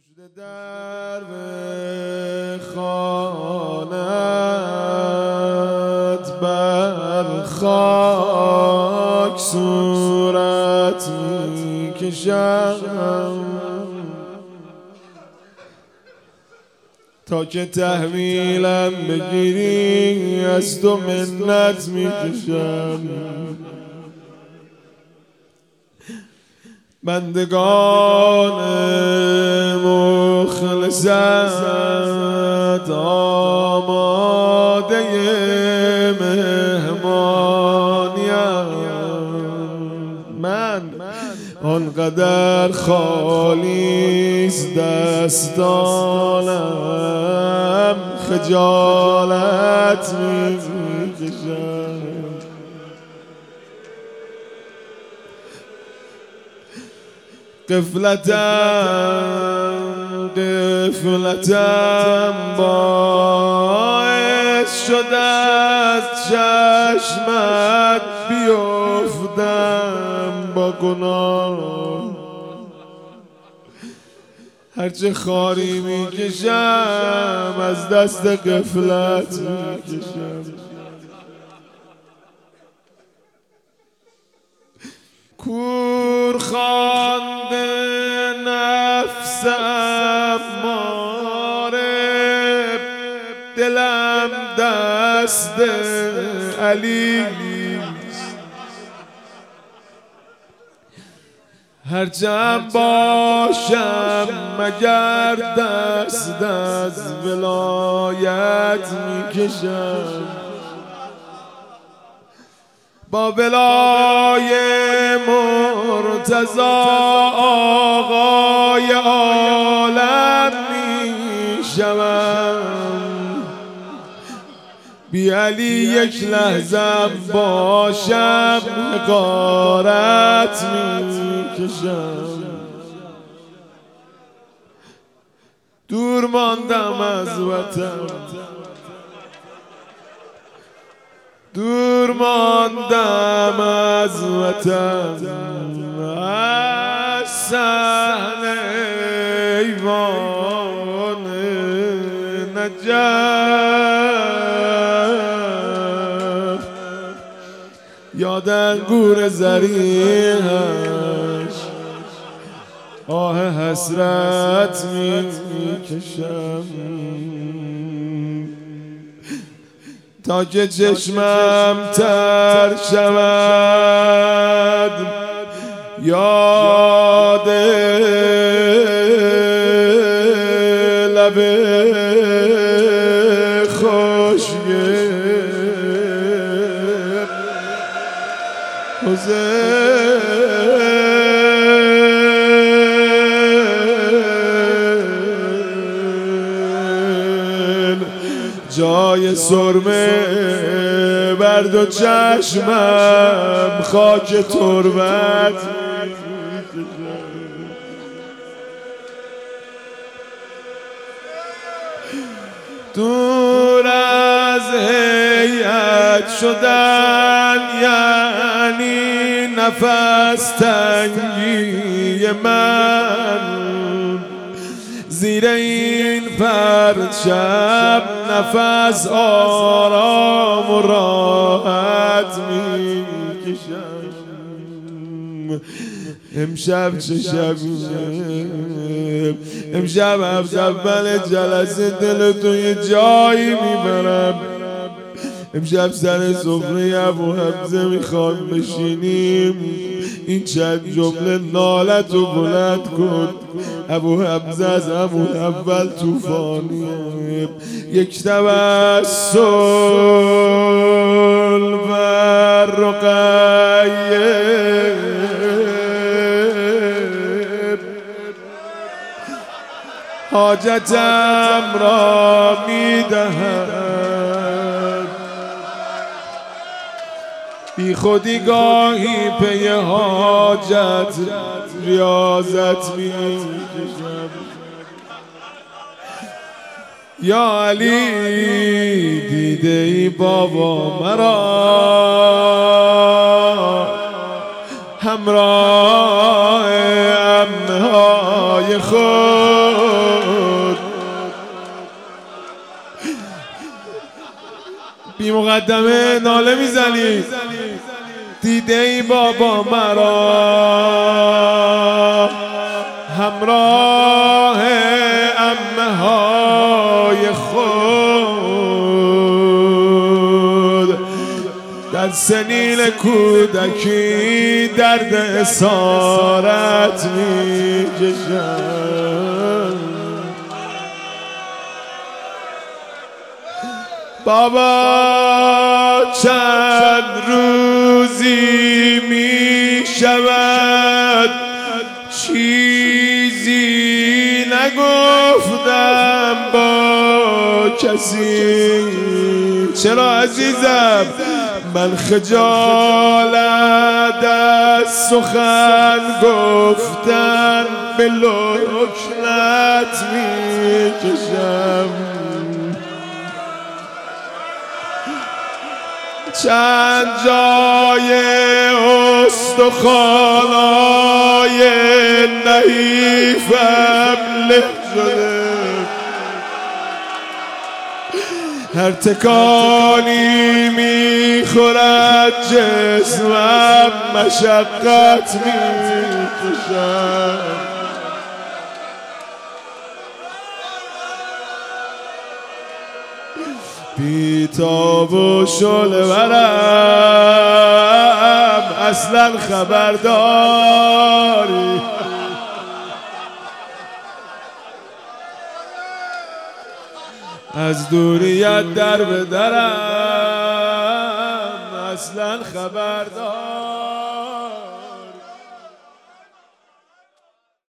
پشت در خانت بر خاک صورت میکشم تا که تحویلم بگیری از تو منت میکشم. بندگان مخلصت آماده مهمانیم، من آنقدر خالیست دستانم خجالت میکشم. قفلتم باعث شد از چشمت بیفتم با گناه، هرچه خاری میکشم از دست قفلت میکشم. کور خوانده نفسم ماره، دلم دست علی، هرچند باشم مگر دست از ولایت میکشم. با ولای مرتضی آقای عالم میشوم، بی علی یک لحظه باشم حقارت میکشم. دور ماندم از وطن، دور ماندم از وطن، از صحن ایوان نجف، یاد انگور زریعش آه حسرت میکشم. تا که چشمم تر شود یاد لب خوشگل حسین، جای سرمه بر دو چشمم خاک تربت. دور از هیئت شدن یعنی نفس تنگی من، زیر این پرچم نفس آرام و راحت میکشم. امشب چه شبیه، امشب هفت اول جلسه دل تو یه جایی میبرم. امشب سر سفره ابو حمزه میخوام بشینیم، این چند جمله نالت رو بلند کن. ابو حمزه از همون اول توفانیه، یک توسل بر رقیه حاجتم را میدهد، بی خودی گاهی پی حاجت ریاضت میکشم. یا علی دیده ای بابا مرا همراه امنهای خود، بی مقدمه ناله میزنی دیده ای بابا مرا همراه عمه های خود در سنین کودکی درد اسارت میکشم بابا چند روزی می شود چیزی نگفتم با کسی چرا عزیزم من خجالت از سخن گفتن به لکنت می کشم چند جای استخوانای نحیفم له شده هر تکانی میخورد جسمم مشقت میکشم بی تاب و شعله ورم اصلا خبرداری از دوریت در به درم اصلا خبرداری